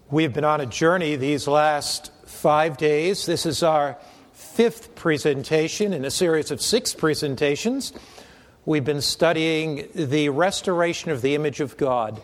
We've been on a journey these last 5 days. This is our 5th presentation in a series of 6 presentations. We've been studying the restoration of the image of God.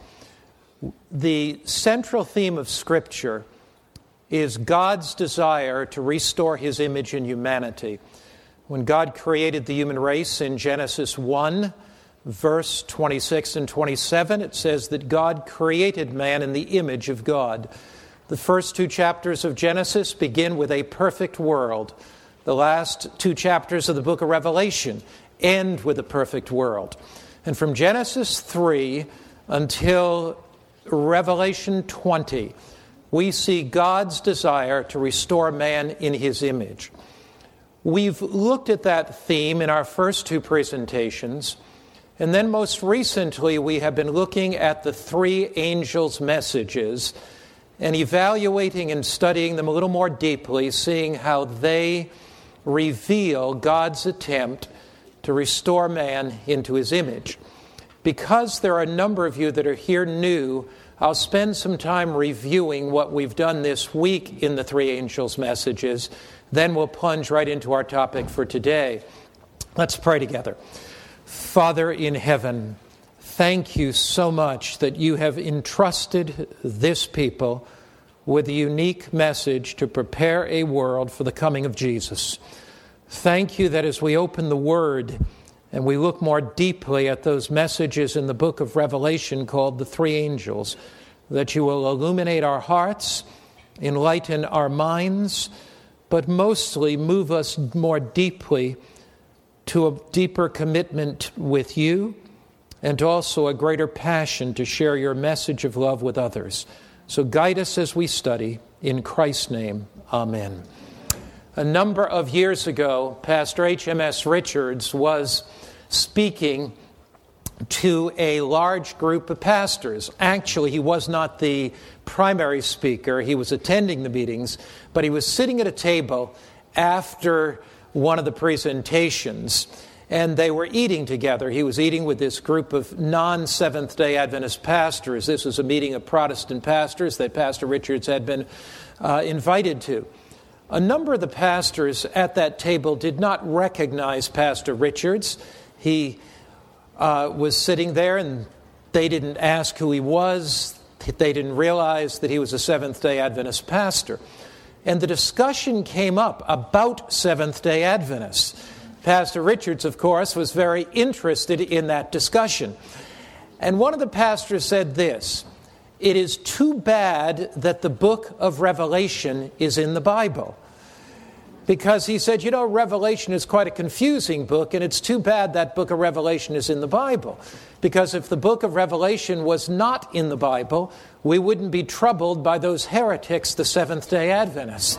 The central theme of Scripture is God's desire to restore His image in humanity. When God created the human race in Genesis 1, verse 26 and 27, it says that God created man in the image of God. The first 2 chapters of Genesis begin with a perfect world. The last 2 chapters of the book of Revelation end with a perfect world. And from Genesis 3 until Revelation 20, we see God's desire to restore man in His image. We've looked at that theme in our first 2 presentations. And then most recently, we have been looking at the 3 angels' messages and evaluating and studying them a little more deeply, seeing how they reveal God's attempt to restore man into His image. Because there are a number of you that are here new, I'll spend some time reviewing what we've done this week in the 3 angels' messages. Then we'll plunge right into our topic for today. Let's pray together. Father in heaven, thank you so much that you have entrusted this people with a unique message to prepare a world for the coming of Jesus. Thank you that as we open the Word and we look more deeply at those messages in the book of Revelation called the 3 angels, that you will illuminate our hearts, enlighten our minds, but mostly move us more deeply to a deeper commitment with you, and also a greater passion to share your message of love with others. So guide us as we study. In Christ's name, amen. A number of years ago, Pastor H.M.S. Richards was speaking to a large group of pastors. Actually, he was not the primary speaker. He was attending the meetings, but he was sitting at a table after one of the presentations, and they were eating together. He was eating with this group of non-Seventh-day Adventist pastors. This was a meeting of Protestant pastors that Pastor Richards had been invited to. A number of the pastors at that table did not recognize Pastor Richards. He was sitting there, and they didn't ask who he was. They didn't realize that he was a Seventh-day Adventist pastor. And the discussion came up about Seventh-day Adventists. Pastor Richards, of course, was very interested in that discussion. And one of the pastors said this: "It is too bad that the book of Revelation is in the Bible." Because he said, Revelation is quite a confusing book, and it's too bad that book of Revelation is in the Bible. Because if the book of Revelation was not in the Bible, we wouldn't be troubled by those heretics, the Seventh-day Adventists.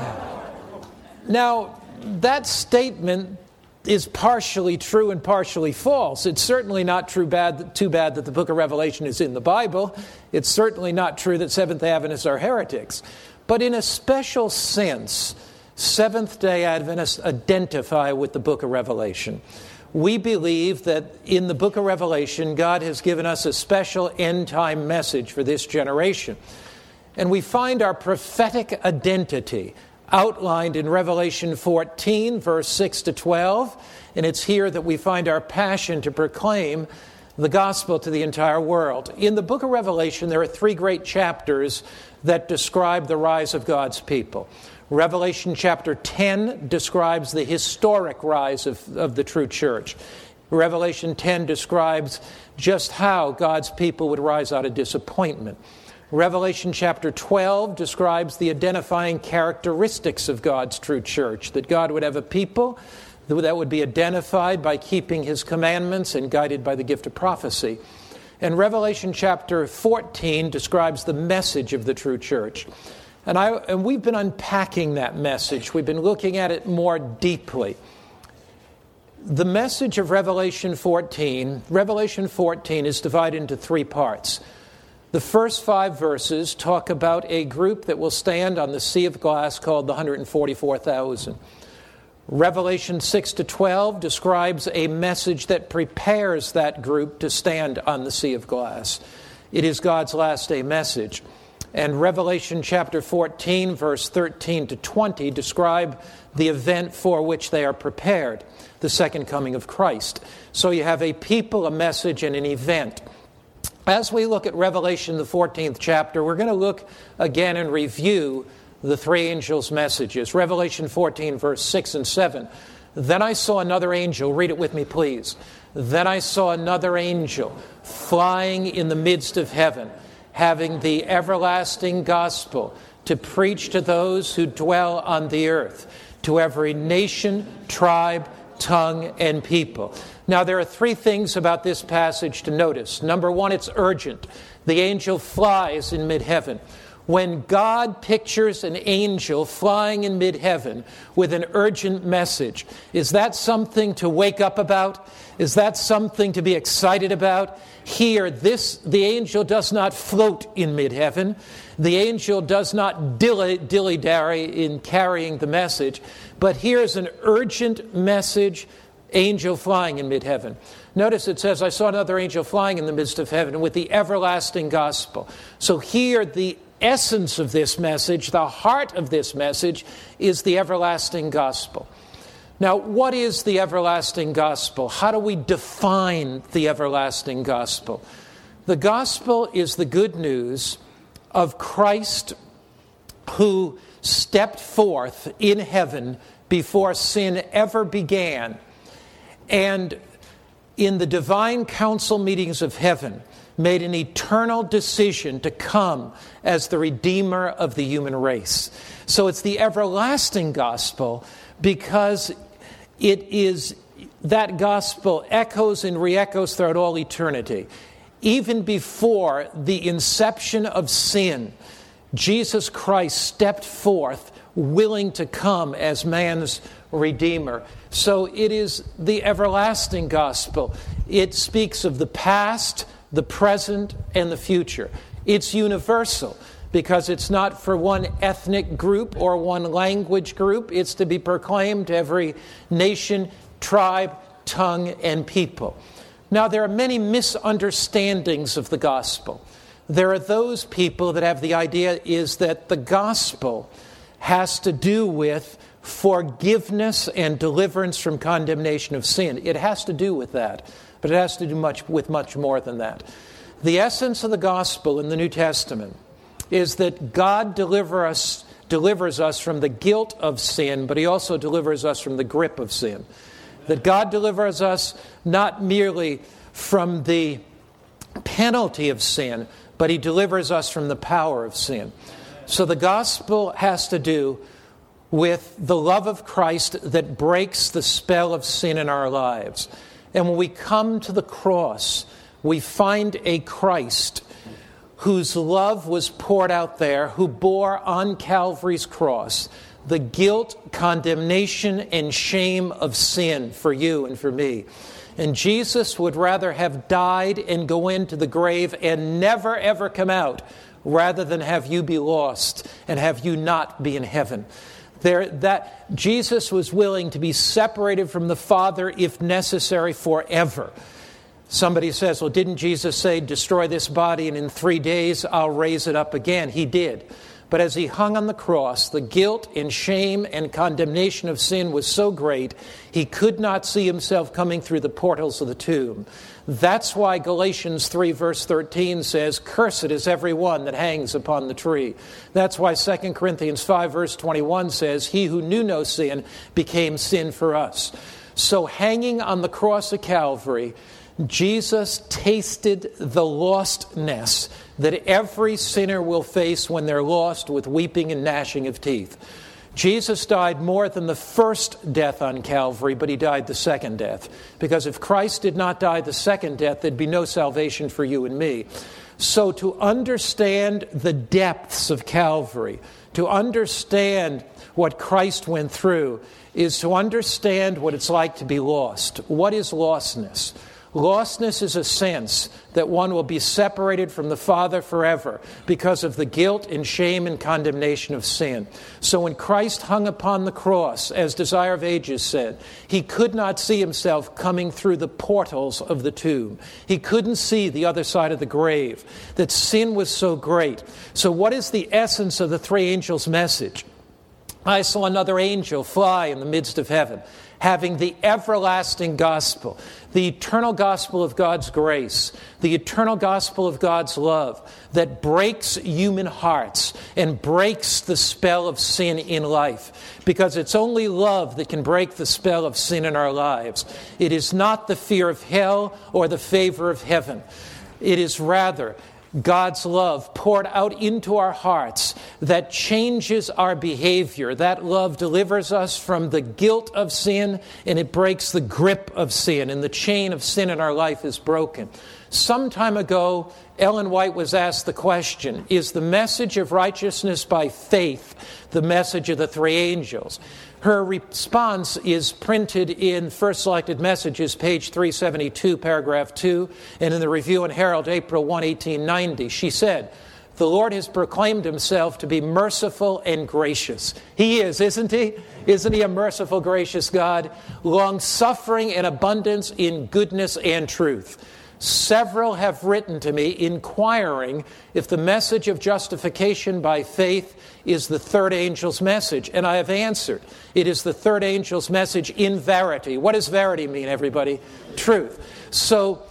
Now, that statement is partially true and partially false. It's certainly not too bad that the book of Revelation is in the Bible. It's certainly not true that Seventh-day Adventists are heretics. But in a special sense, Seventh-day Adventists identify with the book of Revelation. We believe that in the book of Revelation, God has given us a special end-time message for this generation. And we find our prophetic identity outlined in Revelation 14, verse 6 to 12. And it's here that we find our passion to proclaim the gospel to the entire world. In the book of Revelation, there are 3 great chapters that describe the rise of God's people. Revelation chapter 10 describes the historic rise of the true church. Revelation 10 describes just how God's people would rise out of disappointment. Revelation chapter 12 describes the identifying characteristics of God's true church, that God would have a people that would be identified by keeping His commandments and guided by the gift of prophecy. And Revelation chapter 14 describes the message of the true church. And we've been unpacking that message. We've been looking at it more deeply. The message of Revelation 14 is divided into 3 parts. The first 5 verses talk about a group that will stand on the sea of glass called the 144,000. Revelation 6 to 12 describes a message that prepares that group to stand on the sea of glass. It is God's last day message. And Revelation chapter 14, verse 13 to 20 describe the event for which they are prepared, the second coming of Christ. So you have a people, a message, and an event. As we look at Revelation, the 14th chapter, we're going to look again and review the three angels' messages. Revelation 14, verse 6 and 7. Then I saw another angel. Read it with me, please. Then I saw another angel flying in the midst of heaven, having the everlasting gospel to preach to those who dwell on the earth, to every nation, tribe, tongue, and people. Now, there are three things about this passage to notice. Number one, it's urgent. The angel flies in mid-heaven. When God pictures an angel flying in mid-heaven with an urgent message, is that something to wake up about? Is that something to be excited about? Here, the angel does not float in mid-heaven. The angel does not dilly-dally in carrying the message. But here's an urgent message, angel flying in mid-heaven. Notice it says, I saw another angel flying in the midst of heaven with the everlasting gospel. So here, the essence of this message, the heart of this message, is the everlasting gospel. Now, what is the everlasting gospel? How do we define the everlasting gospel? The gospel is the good news of Christ who stepped forth in heaven before sin ever began, and in the divine council meetings of heaven, made an eternal decision to come as the Redeemer of the human race. So it's the everlasting gospel because it is that gospel echoes and re-echoes throughout all eternity. Even before the inception of sin, Jesus Christ stepped forth willing to come as man's Redeemer. So it is the everlasting gospel. It speaks of the past, the present, and the future. It's universal because it's not for one ethnic group or one language group. It's to be proclaimed to every nation, tribe, tongue, and people. Now, there are many misunderstandings of the gospel. There are those people that have the idea is that the gospel has to do with forgiveness and deliverance from condemnation of sin. It has to do with that. But it has to do with much more than that. The essence of the gospel in the New Testament is that God delivers us from the guilt of sin, but He also delivers us from the grip of sin. That God delivers us not merely from the penalty of sin, but He delivers us from the power of sin. So the gospel has to do with the love of Christ that breaks the spell of sin in our lives. And when we come to the cross, we find a Christ whose love was poured out there, who bore on Calvary's cross the guilt, condemnation, and shame of sin for you and for me. And Jesus would rather have died and go into the grave and never, ever come out, rather than have you be lost and have you not be in heaven. That Jesus was willing to be separated from the Father, if necessary, forever. Somebody says, well, didn't Jesus say, destroy this body and in 3 days I'll raise it up again? He did. But as He hung on the cross, the guilt and shame and condemnation of sin was so great, He could not see Himself coming through the portals of the tomb. That's why Galatians 3 verse 13 says, cursed is every one that hangs upon the tree. That's why 2 Corinthians 5 verse 21 says, he who knew no sin became sin for us. So hanging on the cross of Calvary, Jesus tasted the lostness that every sinner will face when they're lost, with weeping and gnashing of teeth. Jesus died more than the first death on Calvary, but He died the second death. Because if Christ did not die the second death, there'd be no salvation for you and me. So to understand the depths of Calvary, to understand what Christ went through, is to understand what it's like to be lost. What is lostness? Lostness is a sense that one will be separated from the Father forever because of the guilt and shame and condemnation of sin. So when Christ hung upon the cross, as Desire of Ages said, he could not see himself coming through the portals of the tomb. He couldn't see the other side of the grave, that sin was so great. So what is the essence of the three angels' message? I saw another angel fly in the midst of heaven, having the everlasting gospel, the eternal gospel of God's grace, the eternal gospel of God's love that breaks human hearts and breaks the spell of sin in life. Because it's only love that can break the spell of sin in our lives. It is not the fear of hell or the favor of heaven. It is rather God's love poured out into our hearts that changes our behavior. That love delivers us from the guilt of sin, and it breaks the grip of sin, and the chain of sin in our life is broken. Some time ago, Ellen White was asked the question, is the message of righteousness by faith the message of the three angels? Her response is printed in First Selected Messages, page 372, paragraph 2, and in the Review and Herald, April 1, 1890. She said, "The Lord has proclaimed himself to be merciful and gracious." He is, isn't he? Isn't he a merciful, gracious God? Long-suffering and abundance in goodness and truth. Several have written to me inquiring if the message of justification by faith is the third angel's message. And I have answered, it is the third angel's message in verity. What does verity mean, everybody? Truth. So,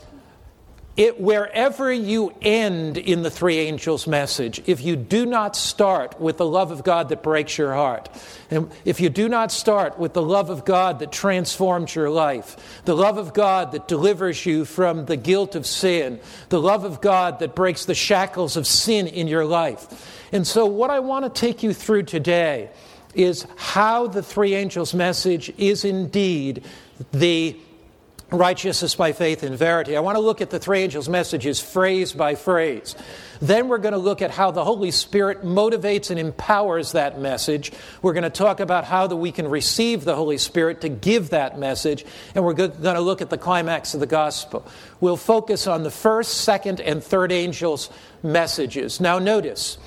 wherever you end in the three angels' message, if you do not start with the love of God that breaks your heart, and if you do not start with the love of God that transforms your life, the love of God that delivers you from the guilt of sin, the love of God that breaks the shackles of sin in your life. And so what I want to take you through today is how the three angels' message is indeed the righteousness by faith in verity. I want to look at the three angels' messages phrase by phrase. Then we're going to look at how the Holy Spirit motivates and empowers that message. We're going to talk about how that we can receive the Holy Spirit to give that message. And we're going to look at the climax of the gospel. We'll focus on the first, second, and third angels' messages. Now notice,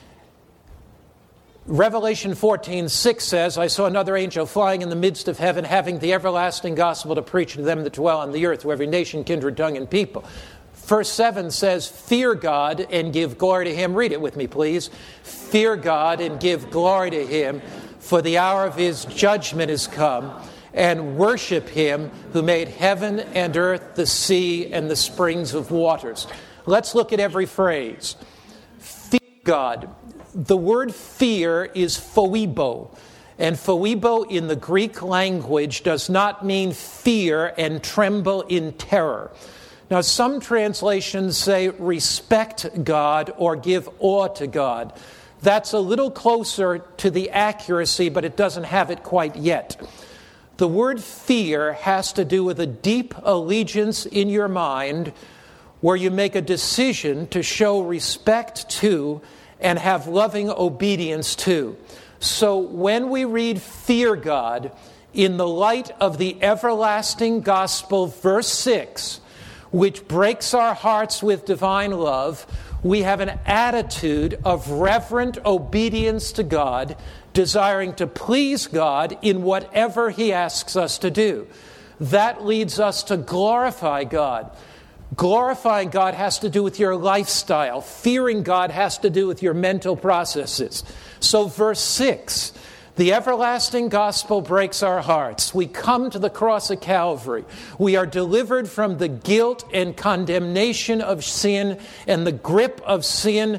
Revelation 14:6 says, "I saw another angel flying in the midst of heaven, having the everlasting gospel to preach to them that dwell on the earth, to every nation, kindred, tongue, and people." Verse 7 says, "Fear God and give glory to him." Read it with me, please. "Fear God and give glory to him, for the hour of his judgment is come, and worship him who made heaven and earth, the sea, and the springs of waters." Let's look at every phrase. Fear God. The word fear is phoebo. And phoebo in the Greek language does not mean fear and tremble in terror. Now, some translations say respect God or give awe to God. That's a little closer to the accuracy, but it doesn't have it quite yet. The word fear has to do with a deep allegiance in your mind where you make a decision to show respect to and have loving obedience to. So when we read fear God in the light of the everlasting gospel, verse 6, which breaks our hearts with divine love, we have an attitude of reverent obedience to God, desiring to please God in whatever he asks us to do. That leads us to glorify God. Glorifying God has to do with your lifestyle. Fearing God has to do with your mental processes. So verse 6, the everlasting gospel breaks our hearts. We come to the cross of Calvary. We are delivered from the guilt and condemnation of sin, and the grip of sin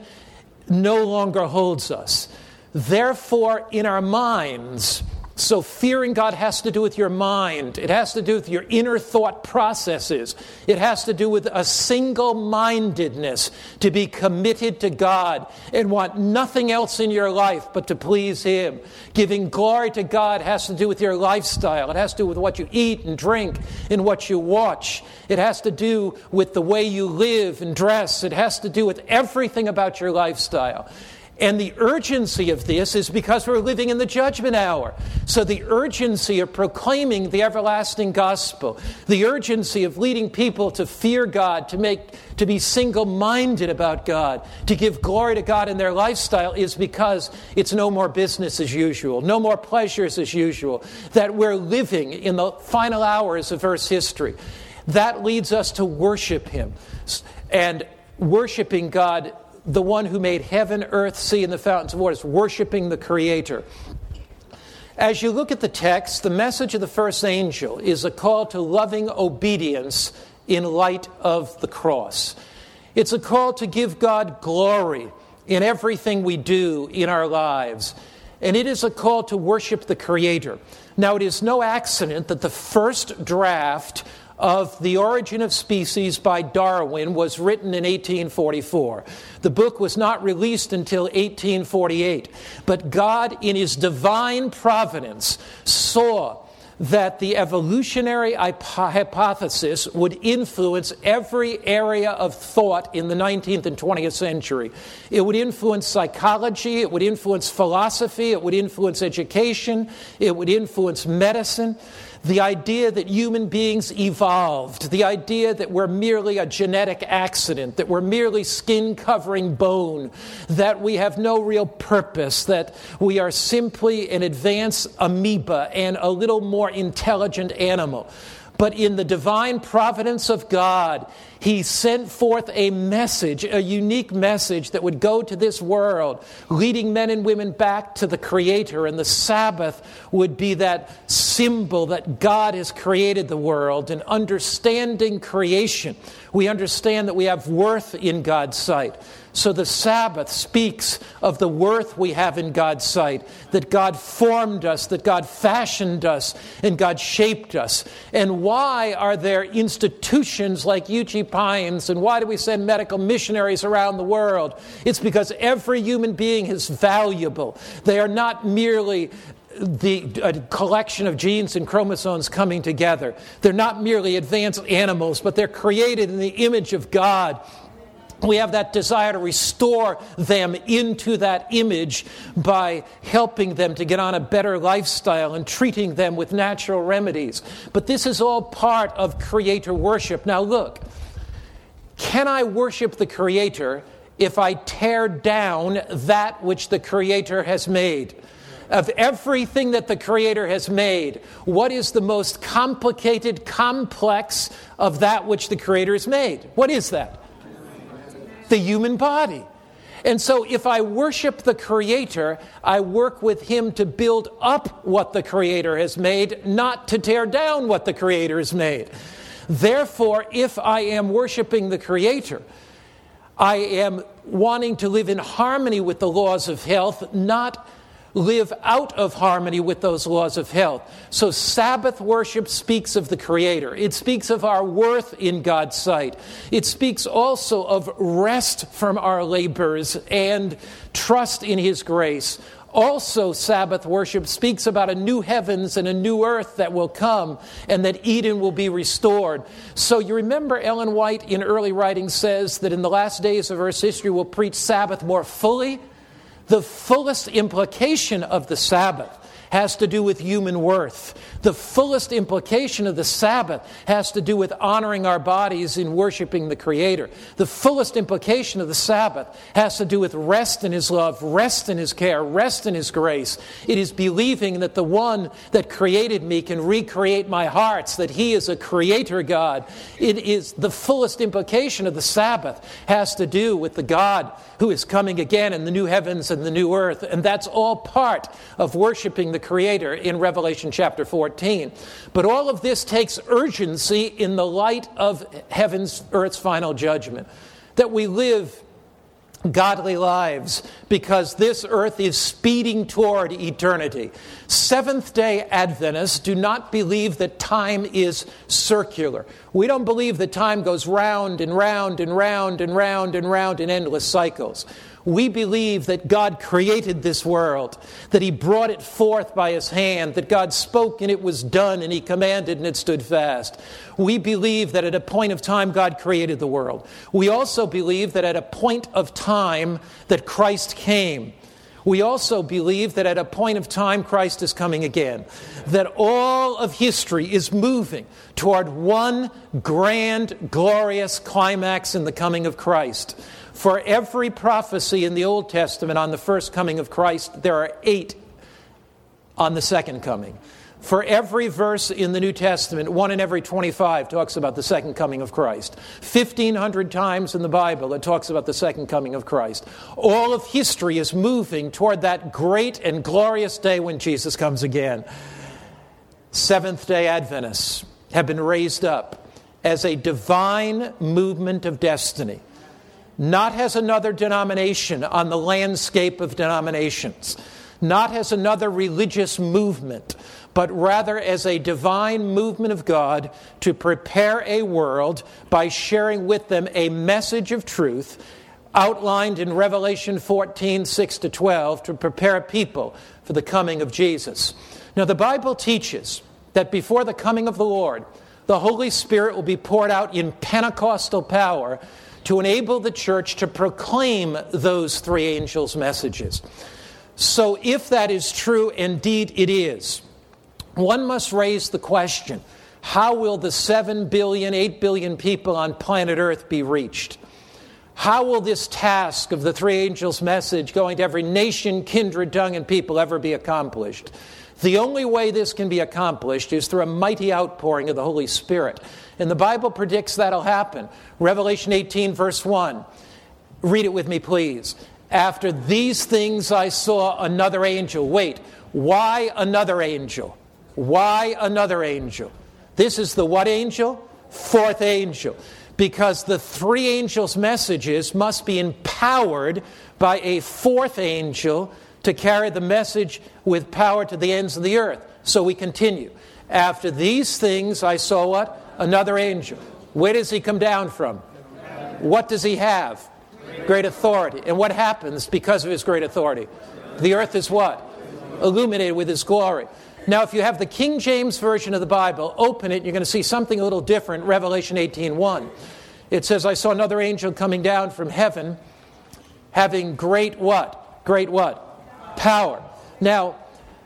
no longer holds us. Therefore, in our minds, so fearing God has to do with your mind. It has to do with your inner thought processes. It has to do with a single-mindedness to be committed to God and want nothing else in your life but to please him. Giving glory to God has to do with your lifestyle. It has to do with what you eat and drink and what you watch. It has to do with the way you live and dress. It has to do with everything about your lifestyle. And the urgency of this is because we're living in the judgment hour. So the urgency of proclaiming the everlasting gospel, the urgency of leading people to fear God, to be single-minded about God, to give glory to God in their lifestyle is because it's no more business as usual, no more pleasures as usual, that we're living in the final hours of Earth's history. That leads us to worship Him. And worshiping God, the one who made heaven, earth, sea, and the fountains of waters, worshiping the Creator. As you look at the text, the message of the first angel is a call to loving obedience in light of the cross. It's a call to give God glory in everything we do in our lives. And it is a call to worship the Creator. Now, it is no accident that the first draft of The Origin of Species by Darwin was written in 1844. The book was not released until 1848. But God, in His divine providence, saw that the evolutionary hypothesis would influence every area of thought in the 19th and 20th century. It would influence psychology, it would influence philosophy, it would influence education, it would influence medicine. The idea that human beings evolved, the idea that we're merely a genetic accident, that we're merely skin-covering bone, that we have no real purpose, that we are simply an advanced amoeba and a little more intelligent animal. But in the divine providence of God, He sent forth a message, a unique message that would go to this world, leading men and women back to the Creator. And the Sabbath would be that symbol that God has created the world. And understanding creation, we understand that we have worth in God's sight. So the Sabbath speaks of the worth we have in God's sight, that God formed us, that God fashioned us, and God shaped us. And why are there institutions like UG Pines, and why do we send medical missionaries around the world? It's because every human being is valuable. They are not merely a collection of genes and chromosomes coming together. They're not merely advanced animals, but they're created in the image of God. We have that desire to restore them into that image by helping them to get on a better lifestyle and treating them with natural remedies. But this is all part of Creator worship. Now look, can I worship the Creator if I tear down that which the Creator has made? Of everything that the Creator has made, what is the most complicated, complex of that which the Creator has made? What is that? The human body. And so if I worship the Creator, I work with Him to build up what the Creator has made, not to tear down what the Creator has made. Therefore, if I am worshiping the Creator, I am wanting to live in harmony with the laws of health, not live out of harmony with those laws of health. So Sabbath worship speaks of the Creator. It speaks of our worth in God's sight. It speaks also of rest from our labors and trust in His grace. Also, Sabbath worship speaks about a new heavens and a new earth that will come, and that Eden will be restored. So you remember Ellen White in early writing says that in the last days of Earth's history we'll preach Sabbath more fully. The fullest implication of the Sabbath has to do with human worth. The fullest implication of the Sabbath has to do with honoring our bodies in worshiping the Creator. The fullest implication of the Sabbath has to do with rest in His love, rest in His care, rest in His grace. It is believing that the one that created me can recreate my hearts, that He is a Creator God. It is the fullest implication of the Sabbath has to do with the God who is coming again in the new heavens and the new earth. And that's all part of worshiping the Creator in Revelation chapter 14. But all of this takes urgency in the light of heaven's, earth's final judgment. That we live godly lives because this earth is speeding toward eternity. Seventh-day Adventists do not believe that time is circular. We don't believe that time goes round and round and round and round and round in endless cycles. We believe that God created this world, that He brought it forth by His hand, that God spoke and it was done, and He commanded and it stood fast. We believe that at a point of time God created the world. We also believe that at a point of time that Christ came. We also believe that at a point of time Christ is coming again. That all of history is moving toward one grand, glorious climax in the coming of Christ. For every prophecy in the Old Testament on the first coming of Christ, there are 8 on the second coming. For every verse in the New Testament, 1 in every 25 talks about the second coming of Christ. 1,500 times in the Bible it talks about the second coming of Christ. All of history is moving toward that great and glorious day when Jesus comes again. Seventh-day Adventists have been raised up as a divine movement of destiny. Not as another denomination on the landscape of denominations. Not as another religious movement, but rather as a divine movement of God to prepare a world by sharing with them a message of truth outlined in Revelation 14, 6-12, to prepare people for the coming of Jesus. Now, the Bible teaches that before the coming of the Lord, the Holy Spirit will be poured out in Pentecostal power to enable the church to proclaim those 3 angels' messages. So if that is true, indeed it is, one must raise the question, how will the 7 billion, 8 billion people on planet Earth be reached? How will this task of the 3 angels' message going to every nation, kindred, tongue, and people ever be accomplished? The only way this can be accomplished is through a mighty outpouring of the Holy Spirit. And the Bible predicts that'll happen. Revelation 18, verse 1. Read it with me, please. After these things I saw another angel. Wait, why another angel? Why another angel? This is the what angel? 4th angel. Because the 3 angels' messages must be empowered by a 4th angel to carry the message with power to the ends of the earth. So we continue. After these things I saw what? Another angel. Where does he come down from? What does he have? Great authority. And what happens because of his great authority? The earth is what? Illuminated with his glory. Now, if you have the King James Version of the Bible, open it, you're going to see something a little different. Revelation 18:1. It says, I saw another angel coming down from heaven, having great what? Great what? Power. Now,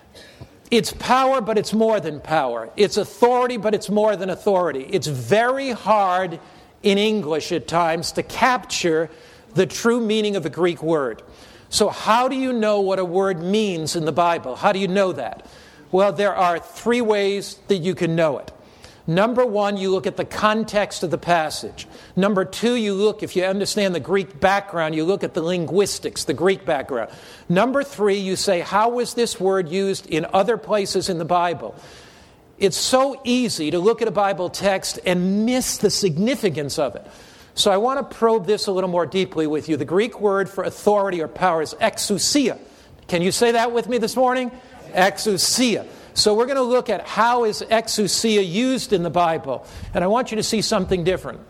it's power, but it's more than power. It's authority, but it's more than authority. It's very hard in English at times to capture the true meaning of a Greek word. So how do you know what a word means in the Bible? How do you know that? Well, there are 3 ways that you can know it. Number 1, you look at the context of the passage. Number 2, you look, if you understand the Greek background, you look at the linguistics, the Greek background. Number 3, you say, how was this word used in other places in the Bible? It's so easy to look at a Bible text and miss the significance of it. So I want to probe this a little more deeply with you. The Greek word for authority or power is exousia. Can you say that with me this morning? Exousia. So we're going to look at how is exousia used in the Bible. And I want you to see something different.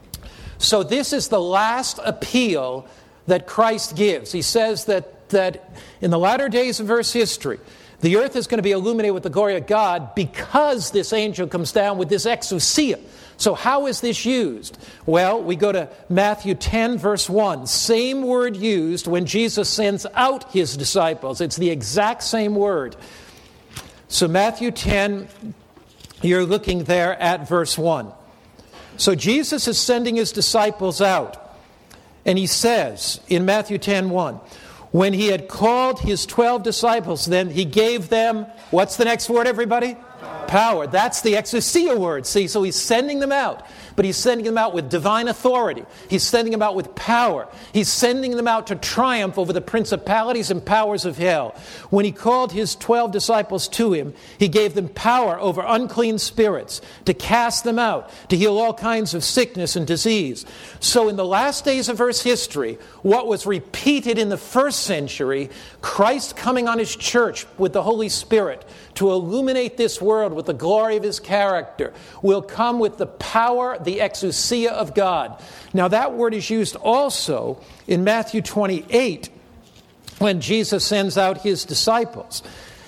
So this is the last appeal that Christ gives. He says that in the latter days of Earth's history, the earth is going to be illuminated with the glory of God because this angel comes down with this exousia. So how is this used? Well, we go to Matthew 10, verse 1. Same word used when Jesus sends out his disciples. It's the exact same word. So Matthew 10, you're looking there at verse 1. So Jesus is sending his disciples out. And he says in Matthew 10:1, when he had called his 12 disciples, then he gave them, what's the next word, everybody? Power. That's the exousia word. See, so he's sending them out. But he's sending them out with divine authority. He's sending them out with power. He's sending them out to triumph over the principalities and powers of hell. When he called his 12 disciples to him, he gave them power over unclean spirits, to cast them out, to heal all kinds of sickness and disease. So in the last days of Earth's history, what was repeated in the first century, Christ coming on his church with the Holy Spirit to illuminate this world with the glory of his character, will come with the power, the exousia of God. Now that word is used also in Matthew 28 when Jesus sends out his disciples.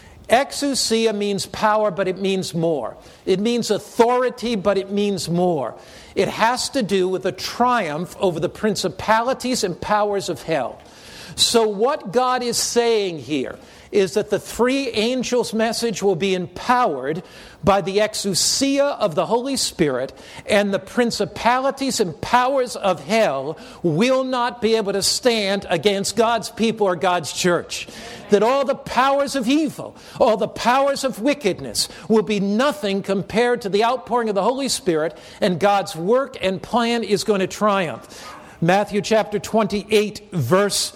Exousia means power, but it means more. It means authority, but it means more. It has to do with a triumph over the principalities and powers of hell. So what God is saying here is that the three angels' message will be empowered by the exousia of the Holy Spirit, and the principalities and powers of hell will not be able to stand against God's people or God's church. That all the powers of evil, all the powers of wickedness will be nothing compared to the outpouring of the Holy Spirit, and God's work and plan is going to triumph. Matthew chapter 28, verse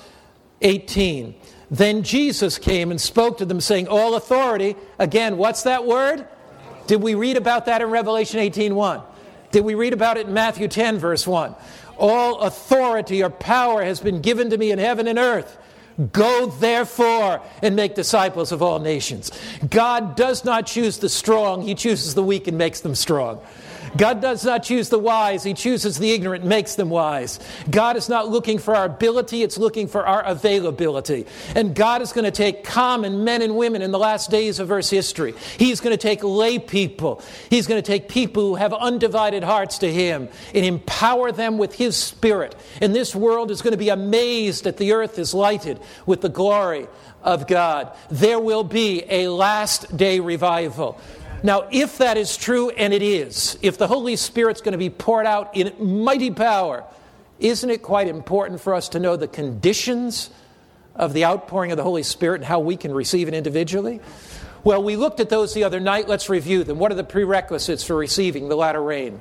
18. Then Jesus came and spoke to them, saying, all authority, again, what's that word? Did we read about that in Revelation 18:1? Did we read about it in Matthew 10, verse 1? All authority or power has been given to me in heaven and earth. Go therefore and make disciples of all nations. God does not choose the strong, he chooses the weak and makes them strong. God does not choose the wise, he chooses the ignorant and makes them wise. God is not looking for our ability, it's looking for our availability. And God is going to take common men and women in the last days of Earth's history. He's going to take lay people. He's going to take people who have undivided hearts to him and empower them with his Spirit. And this world is going to be amazed that the earth is lighted with the glory of God. There will be a last day revival. Now, if that is true, and it is, if the Holy Spirit's going to be poured out in mighty power, isn't it quite important for us to know the conditions of the outpouring of the Holy Spirit and how we can receive it individually? Well, we looked at those the other night. Let's review them. What are the prerequisites for receiving the latter rain?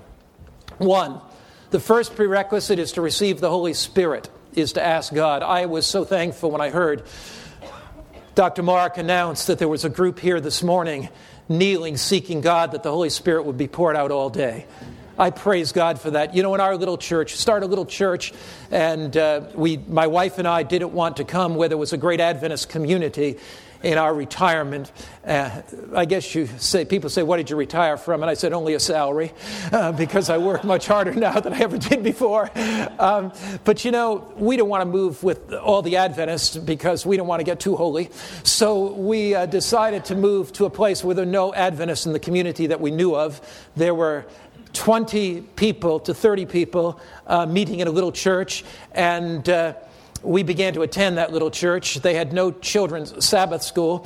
1, the first prerequisite is to receive the Holy Spirit, is to ask God. I was so thankful when I heard Dr. Mark announced that there was a group here this morning kneeling, seeking God, that the Holy Spirit would be poured out all day. I praise God for that. You know, in our little church, start a little church, and my wife and I didn't want to come where there was a great Adventist community in our retirement. I guess people say, what did you retire from? And I said, only a salary, because I work much harder now than I ever did before. But you know, we don't want to move with all the Adventists because we don't want to get too holy. So we decided to move to a place where there were no Adventists in the community that we knew of. There were 20 people to 30 people meeting in a little church, and we began to attend that little church. They had no children's Sabbath school,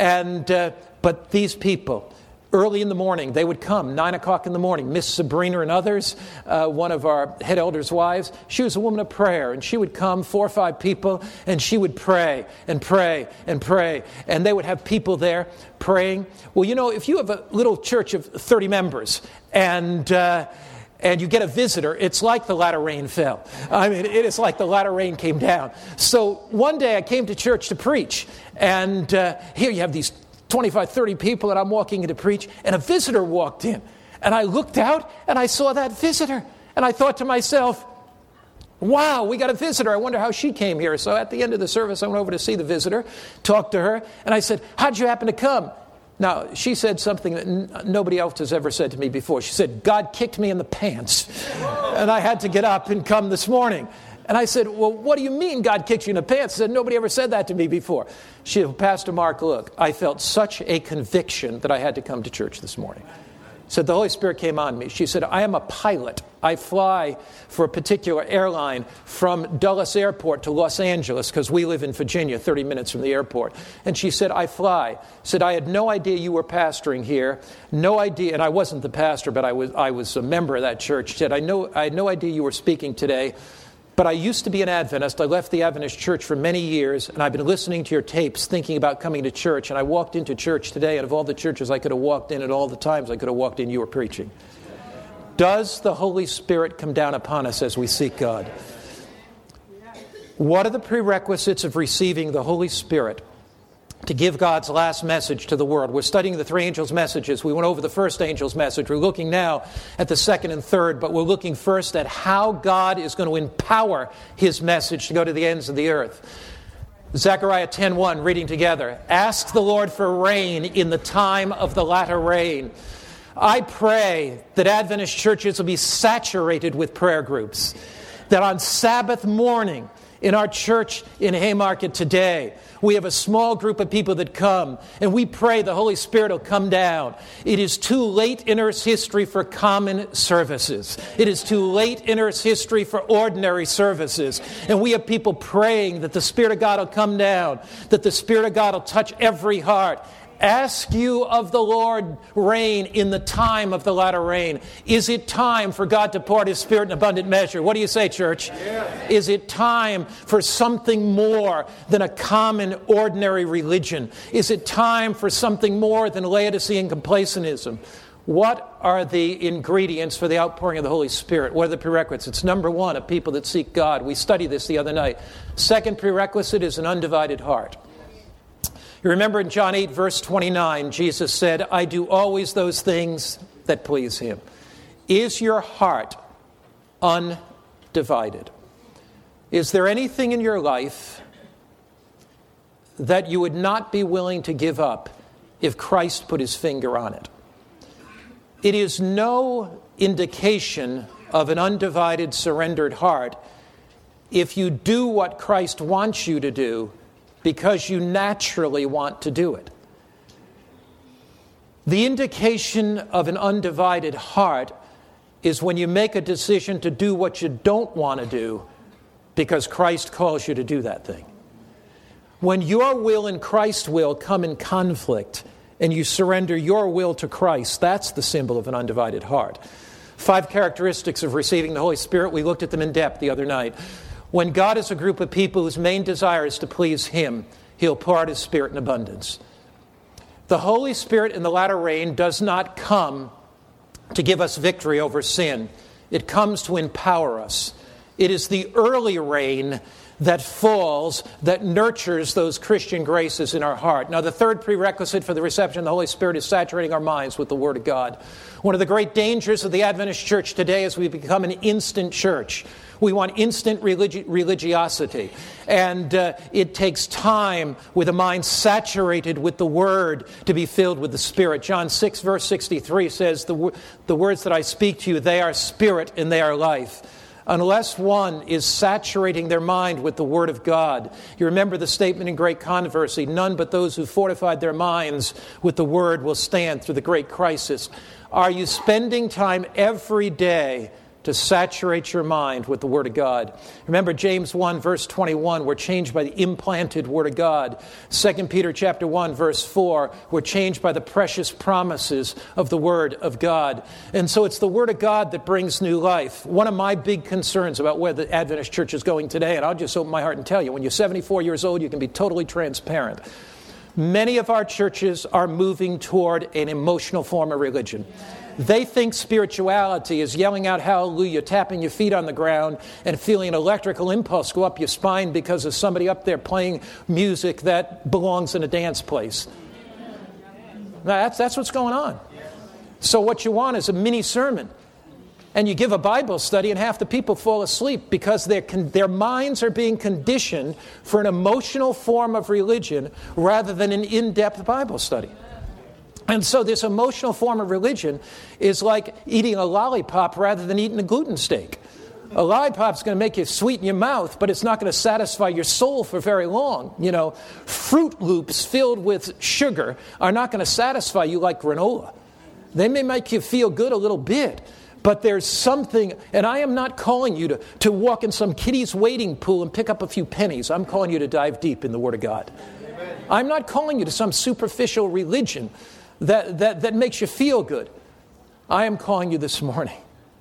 but these people, early in the morning, they would come, 9 o'clock in the morning. Miss Sabrina and others, one of our head elders' wives, she was a woman of prayer, and she would come, 4 or 5 people, and she would pray and pray and pray, and they would have people there praying. Well, you know, if you have a little church of 30 members, and you get a visitor, it's like the latter rain fell. I mean, it is like the latter rain came down. So one day I came to church to preach, and here you have these 25, 30 people, and I'm walking in to preach, and a visitor walked in. And I looked out, and I saw that visitor. And I thought to myself, wow, we got a visitor. I wonder how she came here. So at the end of the service, I went over to see the visitor, talked to her, and I said, how'd you happen to come? Now, she said something that nobody else has ever said to me before. She said, God kicked me in the pants, and I had to get up and come this morning. And I said, well, what do you mean God kicked you in the pants? She said, nobody ever said that to me before. She said, Pastor Mark, look, I felt such a conviction that I had to come to church this morning. Said the Holy Spirit came on me. She said, I am a pilot. I fly for a particular airline from Dulles Airport to Los Angeles because we live in Virginia, 30 minutes from the airport. And she said, I fly. Said, I had no idea you were pastoring here. No idea. And I wasn't the pastor, but I was a member of that church. She said, I had no idea you were speaking today. But I used to be an Adventist. I left the Adventist church for many years, and I've been listening to your tapes, thinking about coming to church. And I walked into church today, and of all the churches I could have walked in, at all the times I could have walked in, you were preaching. Does the Holy Spirit come down upon us as we seek God? What are the prerequisites of receiving the Holy Spirit to give God's last message to the world? We're studying the 3 angels' messages. We went over the first angel's message. We're looking now at the second and third, but we're looking first at how God is going to empower his message to go to the ends of the earth. Zechariah 10:1, reading together. Ask the Lord for rain in the time of the latter rain. I pray that Adventist churches will be saturated with prayer groups. That on Sabbath morning in our church in Haymarket today, we have a small group of people that come, and we pray the Holy Spirit will come down. It is too late in Earth's history for common services. It is too late in Earth's history for ordinary services. And we have people praying that the Spirit of God will come down, that the Spirit of God will touch every heart. Ask you of the Lord rain in the time of the latter rain. Is it time for God to pour out His Spirit in abundant measure? What do you say, church? Yeah. Is it time for something more than a common, ordinary religion? Is it time for something more than laodicean and complacentism? What are the ingredients for the outpouring of the Holy Spirit? What are the prerequisites? Number one, a people that seek God. We studied this the other night. Second prerequisite is an undivided heart. You remember in John 8, verse 29, Jesus said, I do always those things that please Him. Is your heart undivided? Is there anything in your life that you would not be willing to give up if Christ put His finger on it? It is no indication of an undivided, surrendered heart if you do what Christ wants you to do because you naturally want to do it. The indication of an undivided heart is when you make a decision to do what you don't want to do because Christ calls you to do that thing. When your will and Christ's will come in conflict and you surrender your will to Christ, that's the symbol of an undivided heart. 5 characteristics of receiving the Holy Spirit. We looked at them in depth the other night. When God is a group of people whose main desire is to please Him, He'll pour out His Spirit in abundance. The Holy Spirit in the latter rain does not come to give us victory over sin. It comes to empower us. It is the early rain that falls, that nurtures those Christian graces in our heart. Now, the third prerequisite for the reception of the Holy Spirit is saturating our minds with the Word of God. One of the great dangers of the Adventist church today is we become an instant church. We want instant religiosity. And it takes time with a mind saturated with the Word to be filled with the Spirit. John 6, verse 63 says, the words that I speak to you, they are spirit and they are life. Unless one is saturating their mind with the Word of God. You remember the statement in Great Controversy, none but those who fortified their minds with the Word will stand through the great crisis. Are you spending time every day to saturate your mind with the Word of God? Remember James 1, verse 21, we're changed by the implanted Word of God. 2 Peter chapter 1, verse 4, we're changed by the precious promises of the Word of God. And so it's the Word of God that brings new life. One of my big concerns about where the Adventist church is going today, and I'll just open my heart and tell you, when you're 74 years old, you can be totally transparent. Many of our churches are moving toward an emotional form of religion. They think spirituality is yelling out hallelujah, tapping your feet on the ground, and feeling an electrical impulse go up your spine because there's somebody up there playing music that belongs in a dance place. Now, that's what's going on. So what you want is a mini sermon. And you give a Bible study and half the people fall asleep because their minds are being conditioned for an emotional form of religion rather than an in-depth Bible study. And so this emotional form of religion is like eating a lollipop rather than eating a gluten steak. A lollipop's going to make you sweet in your mouth, but it's not going to satisfy your soul for very long. You know, Fruit Loops filled with sugar are not going to satisfy you like granola. They may make you feel good a little bit, but there's something, and I am not calling you to walk in some kiddie's wading pool and pick up a few pennies. I'm calling you to dive deep in the Word of God. Amen. I'm not calling you to some superficial religion that makes you feel good. I am calling you this morning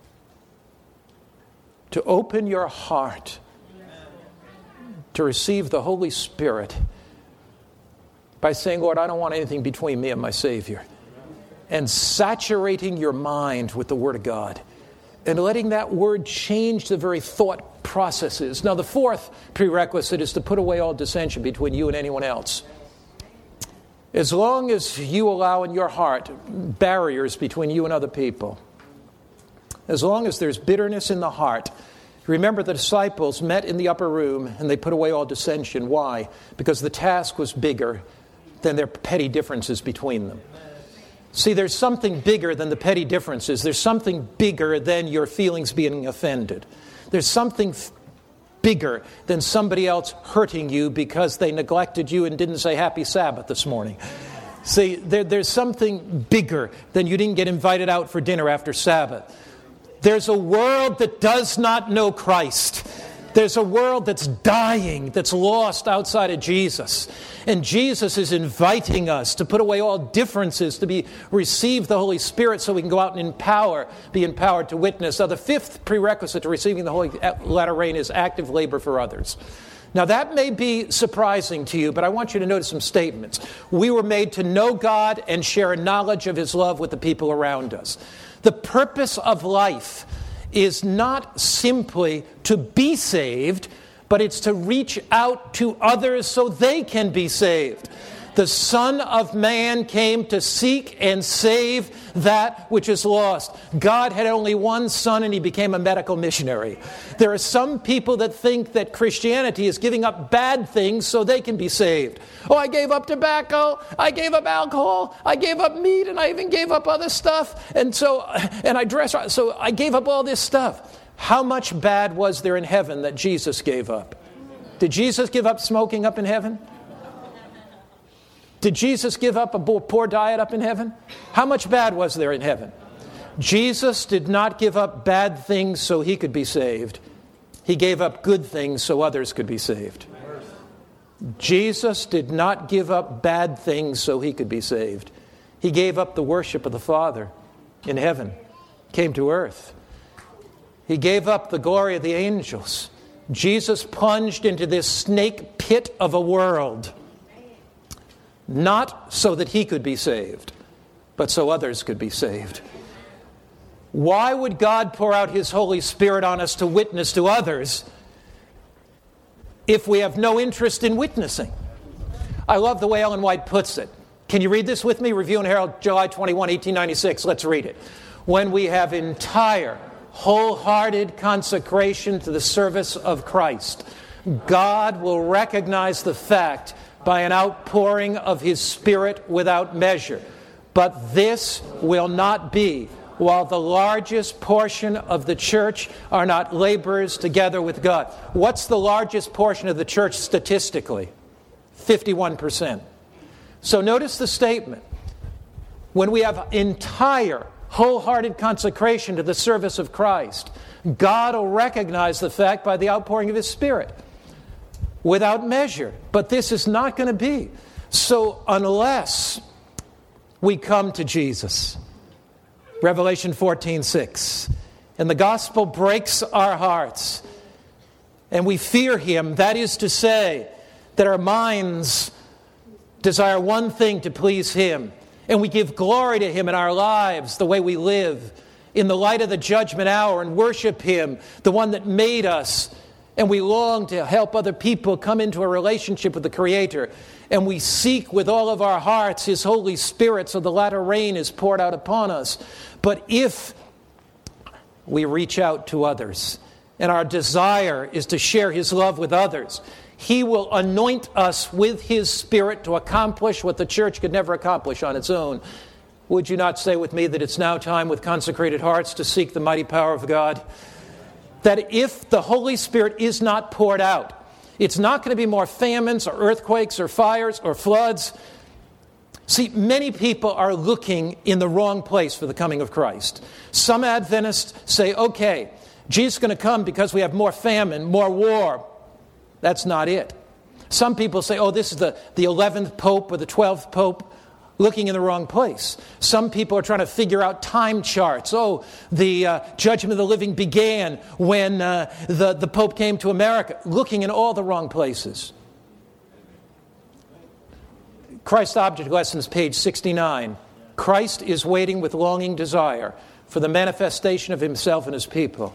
to open your heart to receive the Holy Spirit by saying, Lord, I don't want anything between me and my Savior. And saturating your mind with the Word of God. And letting that Word change the very thought processes. Now, the fourth prerequisite is to put away all dissension between you and anyone else. As long as you allow in your heart barriers between you and other people, as long as there's bitterness in the heart, remember the disciples met in the upper room and they put away all dissension. Why? Because the task was bigger than their petty differences between them. See, there's something bigger than the petty differences. There's something bigger than your feelings being offended. There's something bigger than somebody else hurting you because they neglected you and didn't say Happy Sabbath this morning. See, there's something bigger than you didn't get invited out for dinner after Sabbath. There's a world that does not know Christ. There's a world that's dying, that's lost outside of Jesus. And Jesus is inviting us to put away all differences, to receive the Holy Spirit so we can go out and be empowered to witness. Now, the fifth prerequisite to receiving the Holy latter rain is active labor for others. Now, that may be surprising to you, but I want you to notice some statements. We were made to know God and share a knowledge of His love with the people around us. The purpose of life is not simply to be saved, but it's to reach out to others so they can be saved. The Son of Man came to seek and save that which is lost. God had only one son and He became a medical missionary. There are some people that think that Christianity is giving up bad things so they can be saved. Oh, I gave up tobacco, I gave up alcohol, I gave up meat, and I even gave up other stuff. And I dress right, so I gave up all this stuff. How much bad was there in heaven that Jesus gave up? Did Jesus give up smoking up in heaven? Did Jesus give up a poor diet up in heaven? How much bad was there in heaven? Jesus did not give up bad things so He could be saved. He gave up good things so others could be saved. Jesus did not give up bad things so He could be saved. He gave up the worship of the Father in heaven, came to earth. He gave up the glory of the angels. Jesus plunged into this snake pit of a world. Not so that He could be saved, but so others could be saved. Why would God pour out His Holy Spirit on us to witness to others if we have no interest in witnessing? I love the way Ellen White puts it. Can you read this with me? Review and Herald, July 21, 1896. Let's read it. When we have entire, wholehearted consecration to the service of Christ, God will recognize the fact by an outpouring of His Spirit without measure. But this will not be while the largest portion of the church are not laborers together with God. What's the largest portion of the church statistically? 51%. So notice the statement. When we have entire, wholehearted consecration to the service of Christ, God will recognize the fact by the outpouring of His Spirit without measure. But this is not going to be. So unless we come to Jesus, Revelation 14:6, and the gospel breaks our hearts, and we fear Him, that is to say, that our minds desire one thing, to please Him, and we give glory to Him in our lives, the way we live, in the light of the judgment hour, and worship Him, the one that made us. And we long to help other people come into a relationship with the Creator. And we seek with all of our hearts His Holy Spirit so the latter rain is poured out upon us. But if we reach out to others and our desire is to share His love with others, He will anoint us with His Spirit to accomplish what the church could never accomplish on its own. Would you not say with me that it's now time with consecrated hearts to seek the mighty power of God? That if the Holy Spirit is not poured out, it's not going to be more famines or earthquakes or fires or floods. See, many people are looking in the wrong place for the coming of Christ. Some Adventists say, okay, Jesus is going to come because we have more famine, more war. That's not it. Some people say, oh, this is the 11th Pope or the 12th Pope. Looking in the wrong place. Some people are trying to figure out time charts. Oh, the judgment of the living began when the Pope came to America. Looking in all the wrong places. Christ Object Lessons, page 69. Christ is waiting with longing desire for the manifestation of Himself and His people.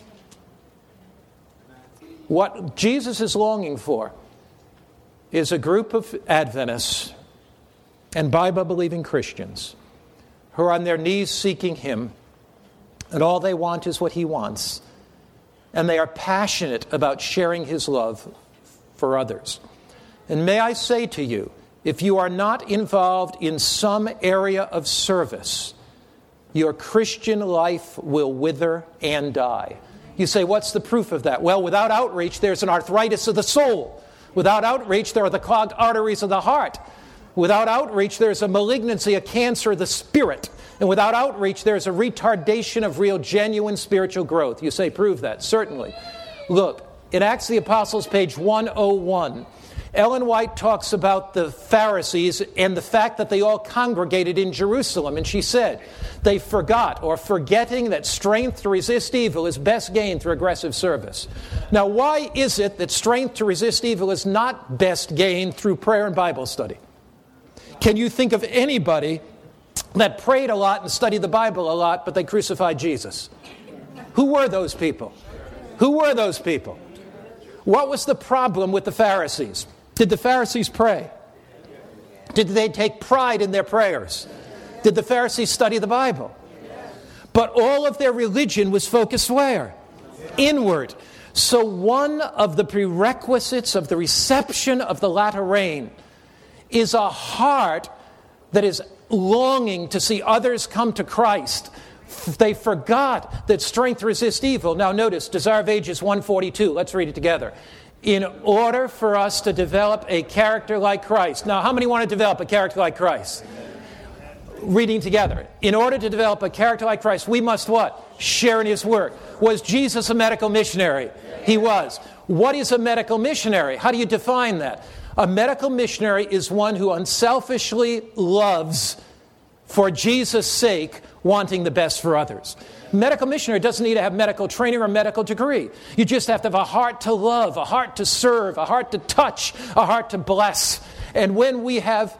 What Jesus is longing for is a group of Adventists and Bible-believing Christians who are on their knees seeking Him, and all they want is what He wants. And they are passionate about sharing His love for others. And may I say to you, if you are not involved in some area of service, your Christian life will wither and die. You say, what's the proof of that? Well, without outreach, there's an arthritis of the soul. Without outreach, there are the clogged arteries of the heart. Without outreach, there's a malignancy, a cancer of the spirit. And without outreach, there's a retardation of real, genuine spiritual growth. You say, prove that. Certainly. Look, in Acts of the Apostles, page 101, Ellen White talks about the Pharisees and the fact that they all congregated in Jerusalem. And she said, they forgot, or forgetting that strength to resist evil is best gained through aggressive service. Now, why is it that strength to resist evil is not best gained through prayer and Bible study? Can you think of anybody that prayed a lot and studied the Bible a lot, but they crucified Jesus? Who were those people? Who were those people? What was the problem with the Pharisees? Did the Pharisees pray? Did they take pride in their prayers? Did the Pharisees study the Bible? But all of their religion was focused where? Inward. So one of the prerequisites of the reception of the latter rain is a heart that is longing to see others come to Christ. They forgot that strength resists evil. Now notice, Desire of Ages 142. Let's read it together. In order for us to develop a character like Christ. Now, how many want to develop a character like Christ? Reading together. In order to develop a character like Christ, we must what? Share in His work. Was Jesus a medical missionary? He was. What is a medical missionary? How do you define that? A medical missionary is one who unselfishly loves for Jesus' sake, wanting the best for others. Medical missionary doesn't need to have medical training or medical degree. You just have to have a heart to love, a heart to serve, a heart to touch, a heart to bless. And when we have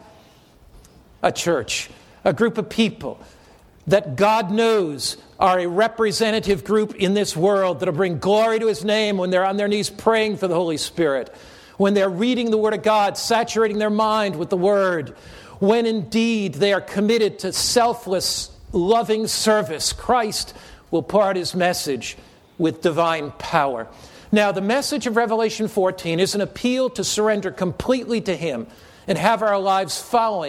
a church, a group of people that God knows are a representative group in this world that'll bring glory to His name when they're on their knees praying for the Holy Spirit, when they're reading the Word of God, saturating their mind with the Word, when indeed they are committed to selfless, loving service, Christ will pour out His message with divine power. Now, the message of Revelation 14 is an appeal to surrender completely to Him and have our lives follow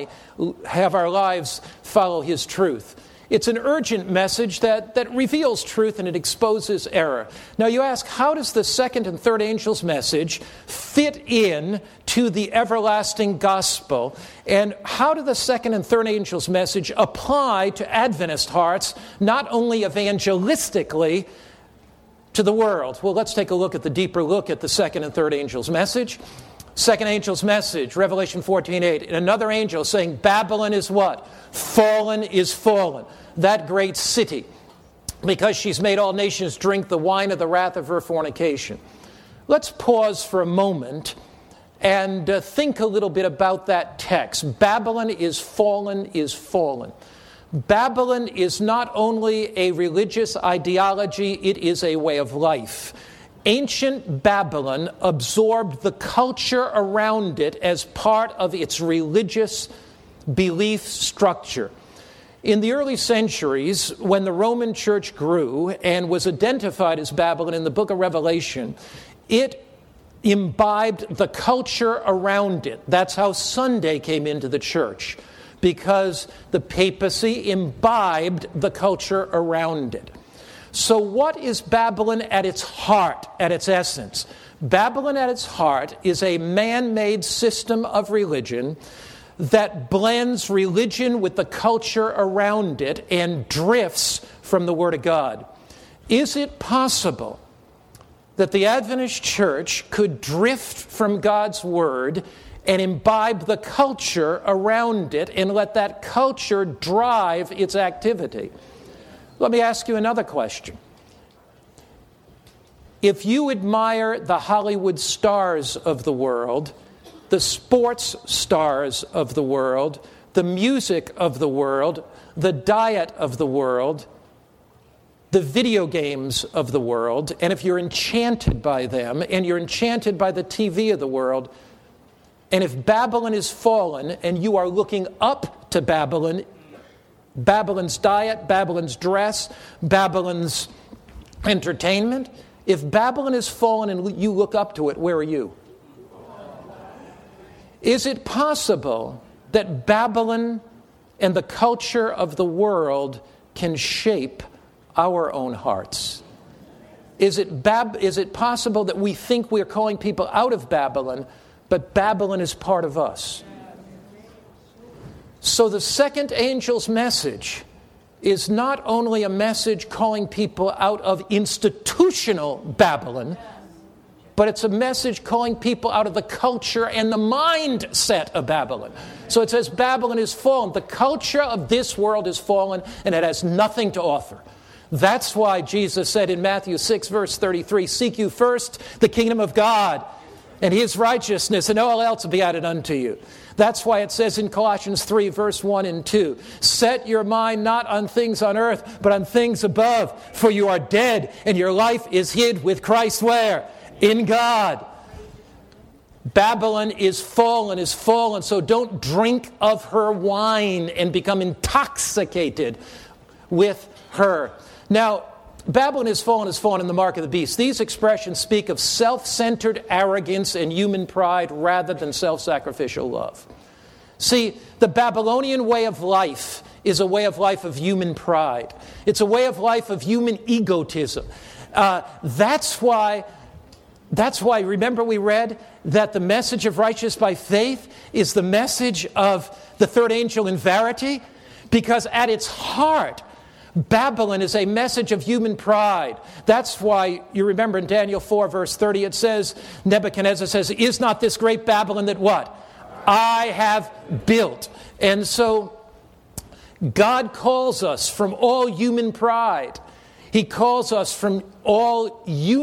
His truth. It's an urgent message that reveals truth and it exposes error. Now you ask, how does the second and third angel's message fit in to the everlasting gospel? And how do the second and third angel's message apply to Adventist hearts, not only evangelistically to the world? Well, let's take a look at the deeper look at the second and third angel's message. Second angel's message, Revelation 14:8. And another angel saying, Babylon is what? Fallen is fallen. That great city, because she's made all nations drink the wine of the wrath of her fornication. Let's pause for a moment and think a little bit about that text. Babylon is fallen is fallen. Babylon is not only a religious ideology, it is a way of life. Ancient Babylon absorbed the culture around it as part of its religious belief structure. In the early centuries, when the Roman Church grew and was identified as Babylon in the book of Revelation, it imbibed the culture around it. That's how Sunday came into the church, because the papacy imbibed the culture around it. So what is Babylon at its heart, at its essence? Babylon at its heart is a man-made system of religion that blends religion with the culture around it and drifts from the Word of God. Is it possible that the Adventist church could drift from God's Word and imbibe the culture around it and let that culture drive its activity? Let me ask you another question. If you admire the Hollywood stars of the world, the sports stars of the world, the music of the world, the diet of the world, the video games of the world, and if you're enchanted by them, and you're enchanted by the TV of the world, and if Babylon is fallen, and you are looking up to Babylon, Babylon's diet, Babylon's dress, Babylon's entertainment, if Babylon is fallen and you look up to it, where are you? Is it possible that Babylon and the culture of the world can shape our own hearts? Is it possible that we think we're calling people out of Babylon, but Babylon is part of us? So the second angel's message is not only a message calling people out of institutional Babylon, but it's a message calling people out of the culture and the mindset of Babylon. So it says Babylon is fallen. The culture of this world is fallen, and it has nothing to offer. That's why Jesus said in Matthew 6, verse 33, "Seek you first the kingdom of God and his righteousness, and all else will be added unto you." That's why it says in Colossians 3, verse 1 and 2, "Set your mind not on things on earth, but on things above, for you are dead, and your life is hid with Christ" where? In God. Babylon is fallen, so don't drink of her wine and become intoxicated with her. Now, Babylon is fallen in the mark of the beast. These expressions speak of self-centered arrogance and human pride rather than self-sacrificial love. See, the Babylonian way of life is a way of life of human pride. It's a way of life of human egotism. That's why, remember we read that the message of righteous by faith is the message of the third angel in verity? Because at its heart, Babylon is a message of human pride. That's why you remember in Daniel 4, verse 30, it says, Nebuchadnezzar says, "Is not this great Babylon that" what? "I have built." And so God calls us from all human pride. He calls us from all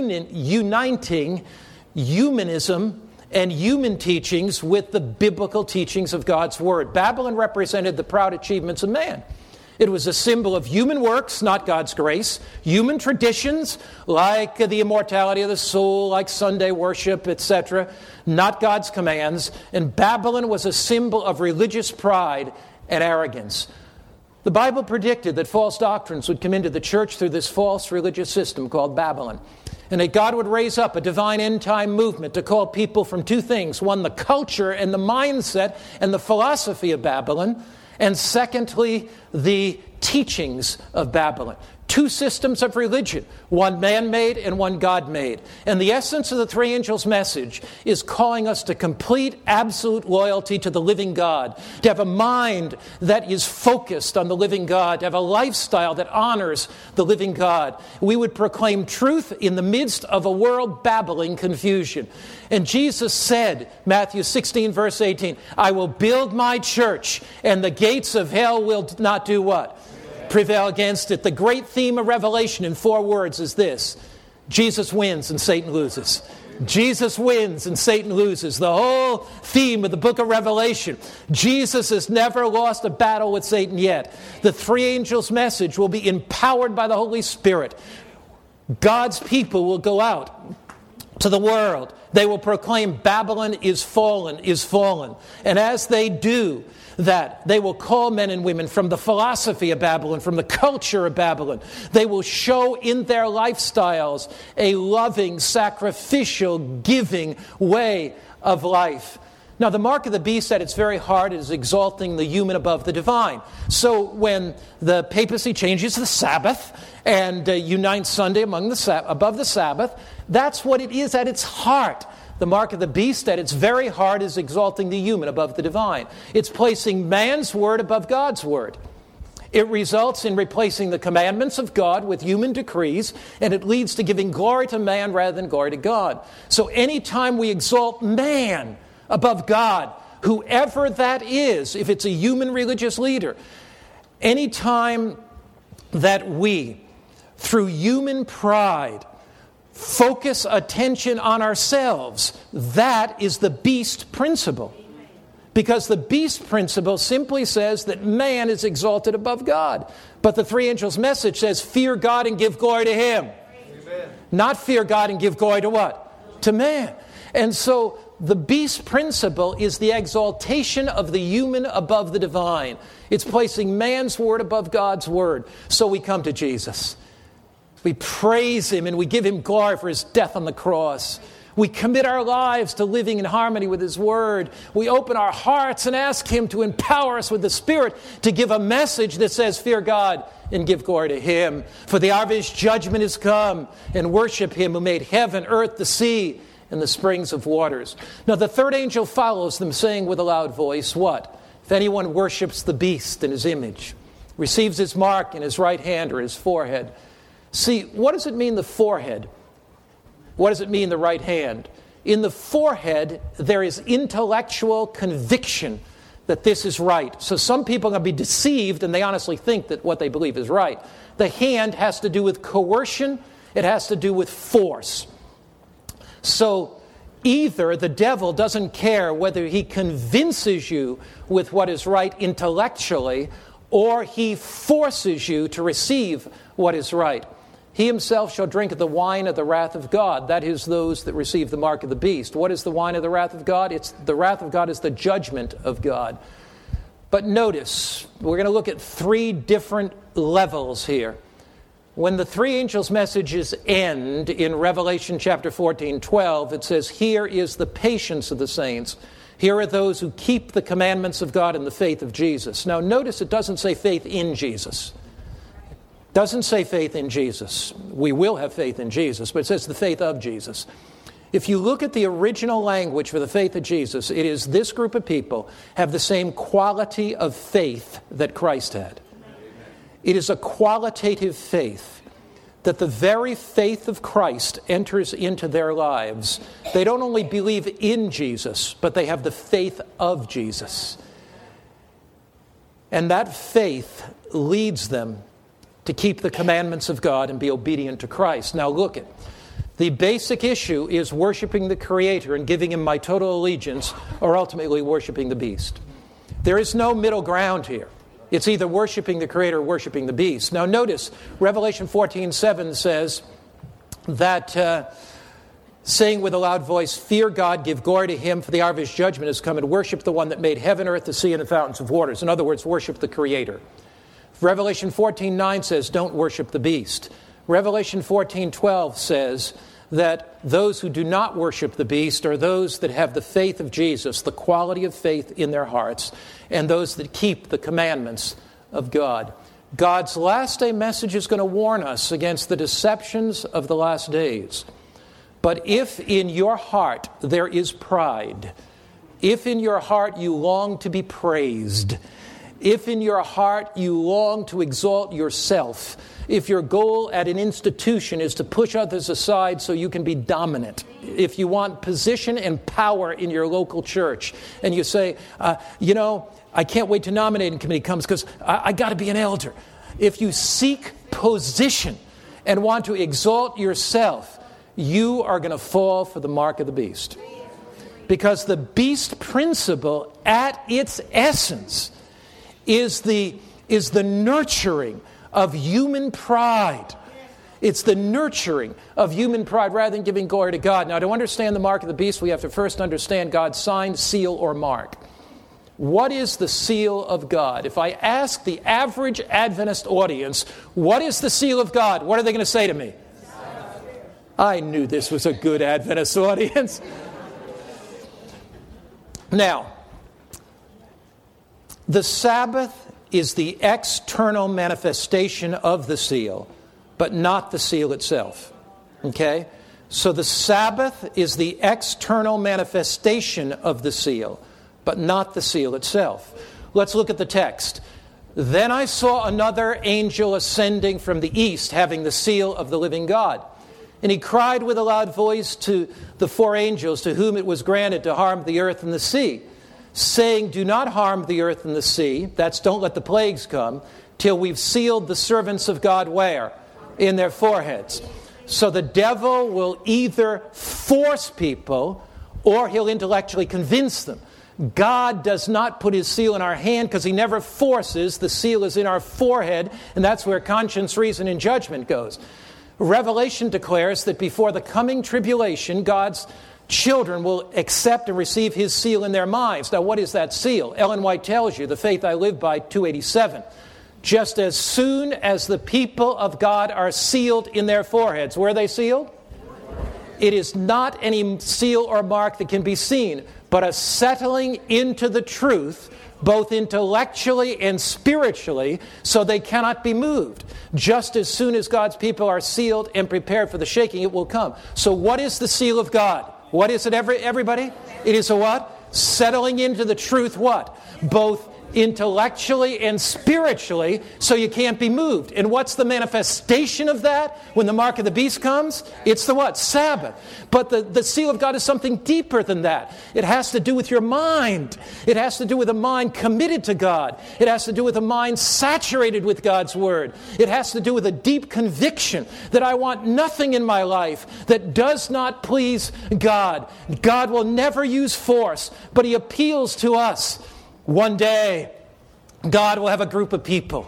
uniting humanism and human teachings with the biblical teachings of God's Word. Babylon represented the proud achievements of man. It was a symbol of human works, not God's grace. Human traditions, like the immortality of the soul, like Sunday worship, etc., not God's commands. And Babylon was a symbol of religious pride and arrogance. The Bible predicted that false doctrines would come into the church through this false religious system called Babylon. And that God would raise up a divine end-time movement to call people from two things. One, the culture and the mindset and the philosophy of Babylon. And secondly, the teachings of Babylon. Two systems of religion, one man-made and one God-made. And the essence of the three angels' message is calling us to complete, absolute loyalty to the living God, to have a mind that is focused on the living God, to have a lifestyle that honors the living God. We would proclaim truth in the midst of a world babbling confusion. And Jesus said, Matthew 16, verse 18, "I will build my church, and the gates of hell will not do" what? Prevail against it. The great theme of Revelation in 4 words is this: Jesus wins and Satan loses. Jesus wins and Satan loses. The whole theme of the book of Revelation. Jesus has never lost a battle with Satan yet. The three angels' message will be empowered by the Holy Spirit. God's people will go out to the world. They will proclaim Babylon is fallen, is fallen. And as they do that, they will call men and women from the philosophy of Babylon, from the culture of Babylon. They will show in their lifestyles a loving, sacrificial, giving way of life. Now, the mark of the beast at its very heart is exalting the human above the divine. So when the papacy changes the Sabbath and unites Sunday above the Sabbath, that's what it is at its heart. The mark of the beast at its very heart is exalting the human above the divine. It's placing man's word above God's word. It results in replacing the commandments of God with human decrees, and it leads to giving glory to man rather than glory to God. So anytime we exalt man above God, whoever that is, if it's a human religious leader, anytime that we, through human pride, focus attention on ourselves, that is the beast principle. Because the beast principle simply says that man is exalted above God. But the three angels' message says, fear God and give glory to Him. Amen. Not fear God and give glory to what? To man. And so the beast principle is the exaltation of the human above the divine. It's placing man's word above God's word. So we come to Jesus. We praise Him and we give Him glory for His death on the cross. We commit our lives to living in harmony with His Word. We open our hearts and ask Him to empower us with the Spirit to give a message that says, fear God and give glory to Him. For the hour of His judgment is come, and worship Him who made heaven, earth, the sea, and the springs of waters. Now the third angel follows them, saying with a loud voice, what? If anyone worships the beast in his image, receives his mark in his right hand or his forehead. See, what does it mean, the forehead? What does it mean, the right hand? In the forehead, there is intellectual conviction that this is right. So some people are going to be deceived, and they honestly think that what they believe is right. The hand has to do with coercion. It has to do with force. So either the devil doesn't care whether he convinces you with what is right intellectually, or he forces you to receive what is right. He himself shall drink of the wine of the wrath of God. That is, those that receive the mark of the beast. What is the wine of the wrath of God? The wrath of God is the judgment of God. But notice, we're going to look at three different levels here. When the three angels' messages end in Revelation chapter 14:12, it says, here is the patience of the saints. Here are those who keep the commandments of God and the faith of Jesus. Now notice it doesn't say faith in Jesus. Doesn't say faith in Jesus. We will have faith in Jesus, but it says the faith of Jesus. If you look at the original language for the faith of Jesus, it is this group of people have the same quality of faith that Christ had. It is a qualitative faith that the very faith of Christ enters into their lives. They don't only believe in Jesus, but they have the faith of Jesus. And that faith leads them to keep the commandments of God and be obedient to Christ. Now look at the basic issue is worshiping the Creator and giving Him my total allegiance, or ultimately worshiping the beast. There is no middle ground here. It's either worshiping the Creator or worshiping the beast. Now notice, Revelation 14:7 says that, saying with a loud voice, fear God, give glory to Him, for the hour of His judgment has come, and worship the one that made heaven, earth, the sea, and the fountains of waters. In other words, worship the Creator. Revelation 14:9 says, don't worship the beast. Revelation 14:12 says that those who do not worship the beast are those that have the faith of Jesus, the quality of faith in their hearts, and those that keep the commandments of God. God's last day message is going to warn us against the deceptions of the last days. But if in your heart there is pride, if in your heart you long to be praised, if in your heart you long to exalt yourself, if your goal at an institution is to push others aside so you can be dominant, if you want position and power in your local church, and you say, I can't wait till nominating committee comes because I got to be an elder. If you seek position and want to exalt yourself, you are going to fall for the mark of the beast. Because the beast principle at its essence is the nurturing of human pride. It's the nurturing of human pride rather than giving glory to God. Now, to understand the mark of the beast, we have to first understand God's sign, seal, or mark. What is the seal of God? If I ask the average Adventist audience, what is the seal of God? What are they going to say to me? I knew this was a good Adventist audience. Now, the Sabbath is the external manifestation of the seal, but not the seal itself. Okay? So the Sabbath is the external manifestation of the seal, but not the seal itself. Let's look at the text. Then I saw another angel ascending from the east, having the seal of the living God. And he cried with a loud voice to the four angels to whom it was granted to harm the earth and the sea, saying, do not harm the earth and the sea, that's don't let the plagues come, till we've sealed the servants of God where? In their foreheads. So the devil will either force people or he'll intellectually convince them. God does not put His seal in our hand because He never forces. The seal is in our forehead, and that's where conscience, reason, and judgment goes. Revelation declares that before the coming tribulation, God's children will accept and receive His seal in their minds. Now, what is that seal? Ellen White tells you, The Faith I Live By, 287. Just as soon as the people of God are sealed in their foreheads. Where are they sealed? It is not any seal or mark that can be seen, but a settling into the truth, both intellectually and spiritually, so they cannot be moved. Just as soon as God's people are sealed and prepared for the shaking, it will come. So what is the seal of God? What is it, everybody? It is a what? Settling into the truth what? Both intellectually and spiritually, so you can't be moved. And what's the manifestation of that when the mark of the beast comes? It's the what? Sabbath. But the seal of God is something deeper than that. It has to do with your mind. It has to do with a mind committed to God. It has to do with a mind saturated with God's Word. It has to do with a deep conviction that I want nothing in my life that does not please God. God will never use force, but He appeals to us. One day, God will have a group of people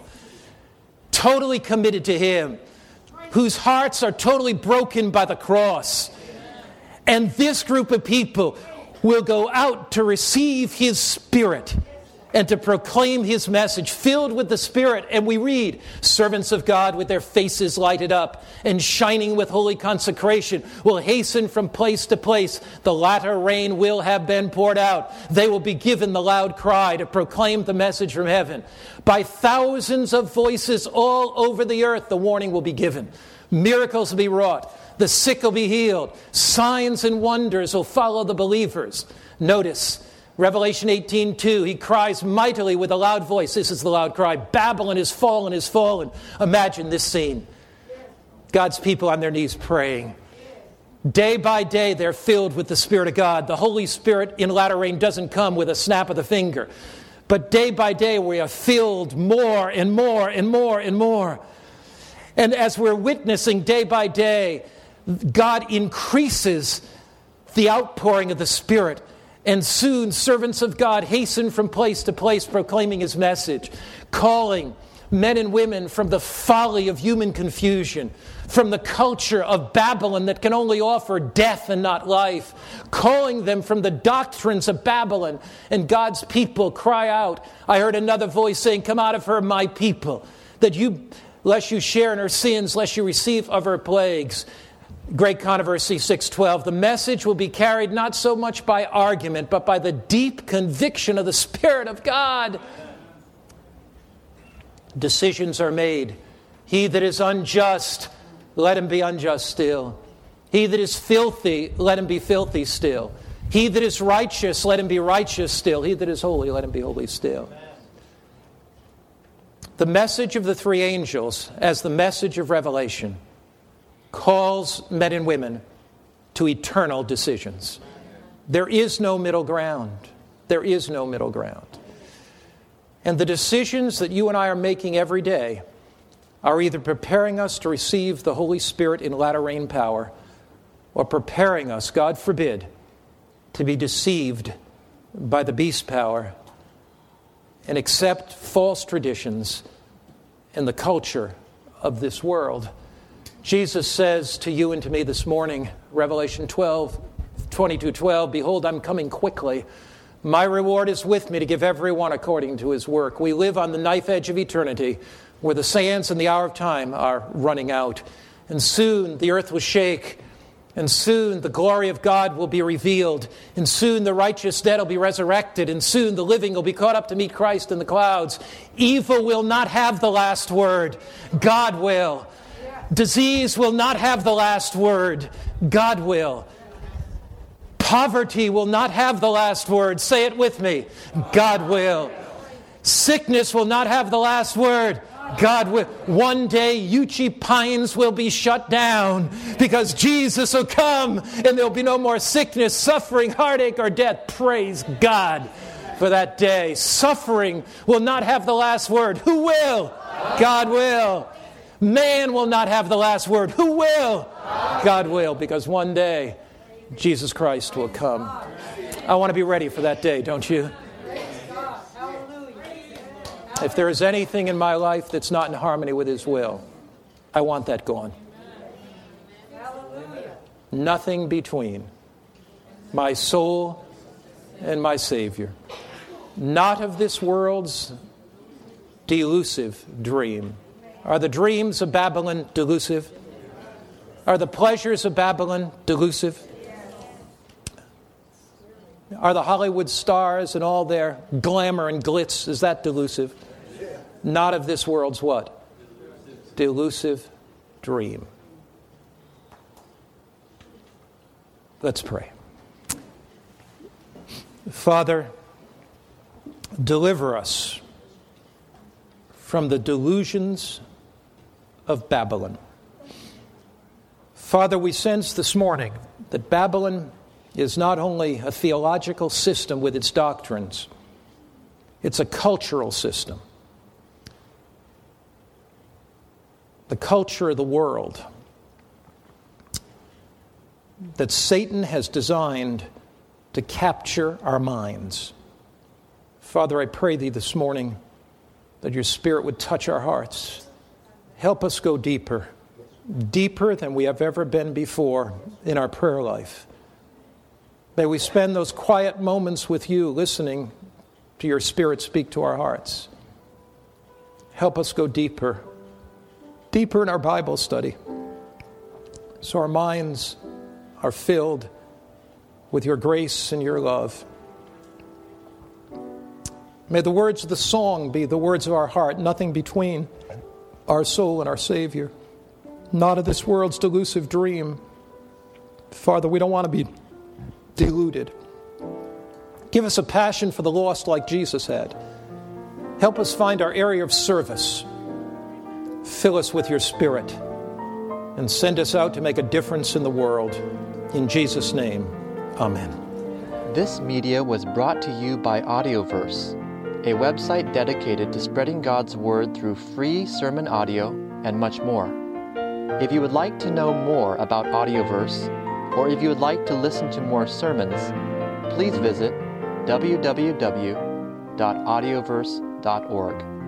totally committed to Him, whose hearts are totally broken by the cross. And this group of people will go out to receive His Spirit and to proclaim His message, filled with the Spirit. And we read, servants of God with their faces lighted up and shining with holy consecration will hasten from place to place. The latter rain will have been poured out. They will be given the loud cry to proclaim the message from heaven. By thousands of voices all over the earth, the warning will be given. Miracles will be wrought. The sick will be healed. Signs and wonders will follow the believers. Notice, Revelation 18:2, He cries mightily with a loud voice. This is the loud cry. Babylon is fallen, is fallen. Imagine this scene. God's people on their knees praying. Day by day, they're filled with the Spirit of God. The Holy Spirit in latter rain doesn't come with a snap of the finger. But day by day, we are filled more and more and more and more. And as we're witnessing day by day, God increases the outpouring of the Spirit. And soon, servants of God hasten from place to place proclaiming His message, calling men and women from the folly of human confusion, from the culture of Babylon that can only offer death and not life, calling them from the doctrines of Babylon. And God's people cry out. I heard another voice saying, come out of her, my people, lest you share in her sins, lest you receive of her plagues. Great Controversy 6:12. The message will be carried not so much by argument, but by the deep conviction of the Spirit of God. Decisions are made. He that is unjust, let him be unjust still. He that is filthy, let him be filthy still. He that is righteous, let him be righteous still. He that is holy, let him be holy still. The message of the three angels, as the message of Revelation, calls men and women to eternal decisions. There is no middle ground. There is no middle ground. And the decisions that you and I are making every day are either preparing us to receive the Holy Spirit in latter rain power, or preparing us, God forbid, to be deceived by the beast power and accept false traditions and the culture of this world. Jesus says to you and to me this morning, Revelation 22:12, behold, I'm coming quickly. My reward is with me to give everyone according to his work. We live on the knife edge of eternity, where the sands and the hour of time are running out. And soon the earth will shake. And soon the glory of God will be revealed. And soon the righteous dead will be resurrected. And soon the living will be caught up to meet Christ in the clouds. Evil will not have the last word. God will. Disease will not have the last word. God will. Poverty will not have the last word. Say it with me. God will. Sickness will not have the last word. God will. One day, Uchee Pines will be shut down because Jesus will come and there'll be no more sickness, suffering, heartache, or death. Praise God for that day. Suffering will not have the last word. Who will? God will. Man will not have the last word. Who will? God will, because one day Jesus Christ will come. I want to be ready for that day, don't you? If there is anything in my life that's not in harmony with His will, I want that gone. Nothing between my soul and my Savior. Not of this world's delusive dream. Are the dreams of Babylon delusive? Are the pleasures of Babylon delusive? Are the Hollywood stars and all their glamour and glitz, is that delusive? Not of this world's what? Delusive dream. Let's pray. Father, deliver us from the delusions of Babylon. Father, we sense this morning that Babylon is not only a theological system with its doctrines, it's a cultural system. The culture of the world that Satan has designed to capture our minds. Father, I pray thee this morning that your Spirit would touch our hearts. Help us go deeper, deeper than we have ever been before in our prayer life. May we spend those quiet moments with you, listening to your Spirit speak to our hearts. Help us go deeper, deeper in our Bible study, so our minds are filled with your grace and your love. May the words of the song be the words of our heart, nothing between our soul and our Savior, not of this world's delusive dream. Father, we don't want to be deluded. Give us a passion for the lost like Jesus had. Help us find our area of service. Fill us with your Spirit and send us out to make a difference in the world. In Jesus' name, amen. This media was brought to you by Audioverse, a website dedicated to spreading God's Word through free sermon audio and much more. If you would like to know more about Audioverse, or if you would like to listen to more sermons, please visit www.audioverse.org.